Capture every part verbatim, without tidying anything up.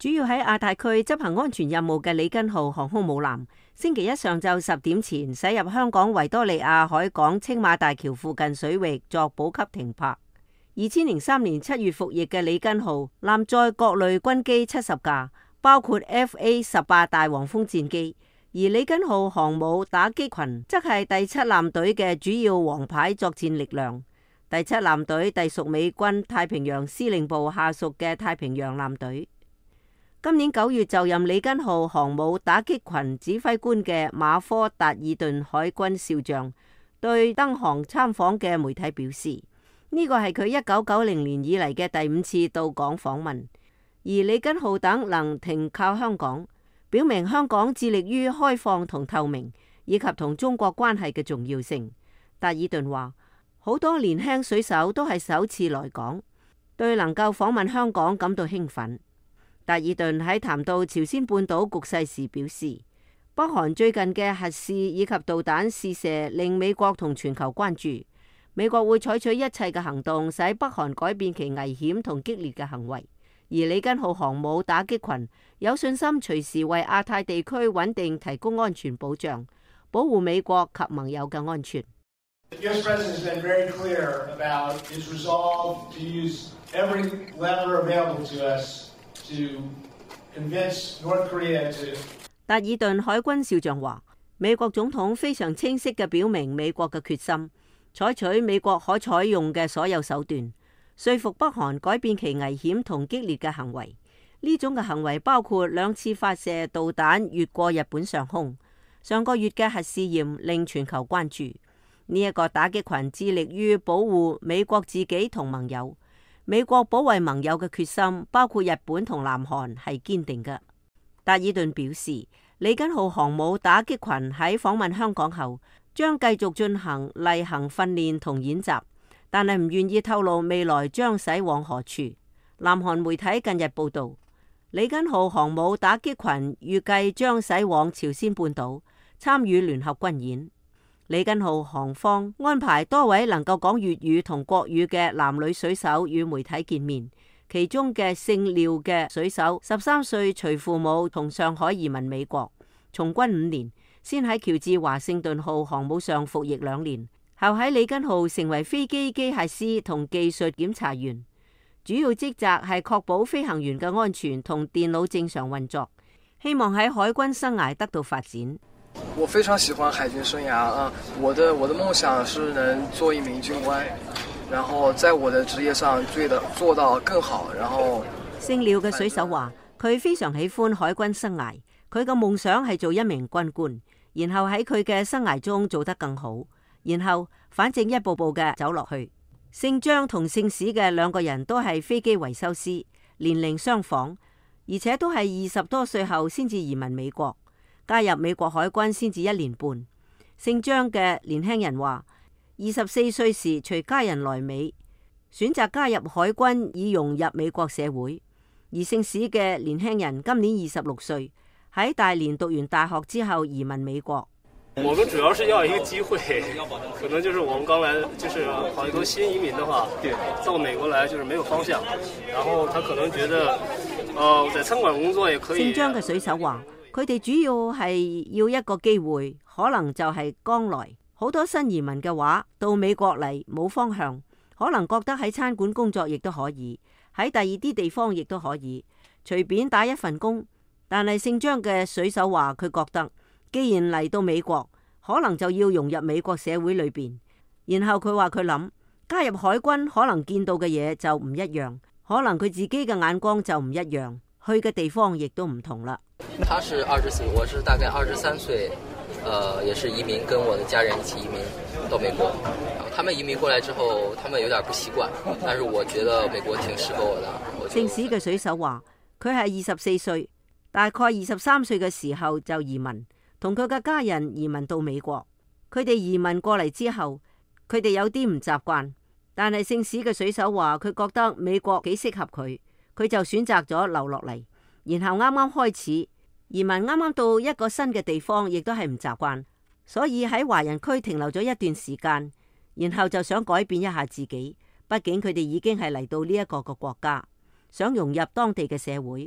主要喺亞太區執行安全任務嘅里根號航空母艦，星期一上晝十點前駛入香港維多利亞海港青馬大橋附近水域作補給停泊。二千零三年七月服役嘅里根號艦載各類軍機七十架，包括 F A 十八大黃蜂戰機，而里根號航母打擊群則係第七艦隊嘅主要王牌作戰力量。第七艦隊隸屬美軍太平洋司令部下屬嘅太平洋艦隊。今年九月就任里根號航母打擊群指揮官嘅馬科達爾頓海軍少將對登航參訪嘅媒體表示，呢個係佢一九九零年以嚟嘅第五次到港訪問，而里根號等能停靠香港，表明香港致力於開放同透明，以及同中國關係嘅重要性。達爾頓話，好多年輕水手都係首次來港，對能夠訪問香港感到興奮。達爾頓喺談到朝鮮半島局勢時表示，北韓最近嘅核試以及導彈試射令美國同全球關注，美國會採取一切嘅行動，使北韓改變其危險同激烈嘅行為。而里根號航母打擊群有信心隨時為亞太地區穩定提供安全保障，保護美國及盟友嘅安全。 The U S President has been very clear about his resolve to use every lever available to us to convince North Korea to。 達爾頓海軍少將話，美國總統非常清晰嘅表明美國嘅決心，採取美國可採用嘅所有手段，說服北韓改變其危險同激烈嘅行為。呢種嘅行為包括兩次發射導彈越過日本上空，上個月嘅核試驗令全球關注。呢、這、一個打擊群致力於保護美國自己同盟友，美國保衛盟友嘅決心，包括日本同南韓，係堅定嘅。達爾頓表示，里根號航母打擊群喺訪問香港後，將繼續進行例行訓練同演習，但係唔願意透露未來將駛往何處。南韓媒體近日報道，里根號航母打擊群預計將駛往朝鮮半島參與聯合軍演。里根號航方安排多位能夠講粵語同國語嘅男女水手與媒體見面，其中嘅姓廖嘅水手十三歲隨父母從上海移民美國，從軍五年，先喺喬治華盛頓號航母上服役兩年，後喺里根號成為飛機機械師同技術檢查員，主要職責係確保飛行員嘅安全同電腦正常運作，希望喺海軍生涯得到發展。 我非常喜歡海軍生涯啊！我的我的夢想是能做一名軍官，然後在我的職業上做到做到更好。然後姓廖嘅水手話，佢非常喜歡海軍生涯，佢嘅夢想係做一名軍官，然後喺佢嘅生涯中做得更好，然後反正一步步嘅走落去。姓張同姓史嘅兩個人都係飛機維修師，年齡相仿，而且都係二十多歲後先至移民美國。加入美國海軍先至一年半。姓張嘅年輕人話，二十四歲時隨家人來美，選擇加入海軍以融入美國社會。而姓史嘅年輕人今年二十六歲，喺大連讀完大學之後移民美國。 我們主要是要一個機會，可能就是我們剛來，就是好多新移民的話，到美國來就是沒有方向，然後他可能覺得，呃，在餐館工作也可以。 姓張嘅水手話，佢哋主要係要一個機會，可能就係剛來。好多新移民嘅話，到美國嚟冇方向，可能覺得喺餐館工作亦都可以，喺第二啲地方亦都可以，隨便打一份工。但係姓張嘅水手話，佢覺得既然嚟到美國，可能就要融入美國社會裏邊。然後佢話佢諗加入海軍，可能見到嘅嘢就唔一樣，可能佢自己嘅眼光就唔一樣，去嘅地方亦都唔同啦。 他是二十四，我是大概二十三歲，呃，也是移民，跟我的家人一起移民到美國。他們移民過來之後，他們有點不習慣，但是我覺得美國挺適合我的。 姓史嘅水手話，佢係二十四歲，大概二十三歲嘅時候就移民，同佢嘅家人移民到美國。佢哋移民過嚟之後，佢哋有啲唔習慣，但係姓史嘅水手話，佢覺得美國幾適合佢，佢就選擇咗留落嚟。然後啱啱開始移民，啱啱到一個新嘅地方，亦都係唔習慣，所以喺華人區停留咗一段時間，然後就想改變一下自己。畢竟佢哋已經係嚟到呢一個個國家，想融入當地嘅社會，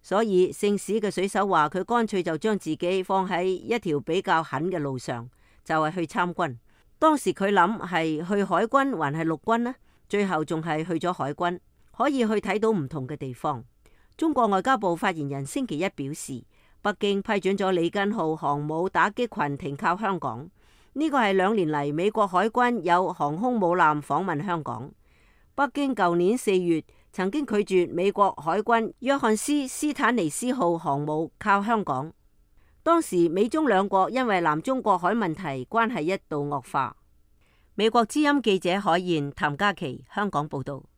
所以姓史嘅水手話佢乾脆就將自己放喺一條比較狠嘅路上，就係去參軍。當時佢諗係去海軍還係陸軍呢？最後仲係去咗海軍，可以去睇到唔同嘅地方。中國外交部發言人星期一表示，北京批准咗李根號航母打擊群停靠香港，呢個係兩年嚟美國海軍有航空母艦訪問香港。北京舊年四月曾經拒絕美國海軍約翰斯斯坦尼斯號航母靠香港。當時美中兩國因為南中國海問題關係一度惡化。美國之音記者海燕、譚嘉琪香港報道。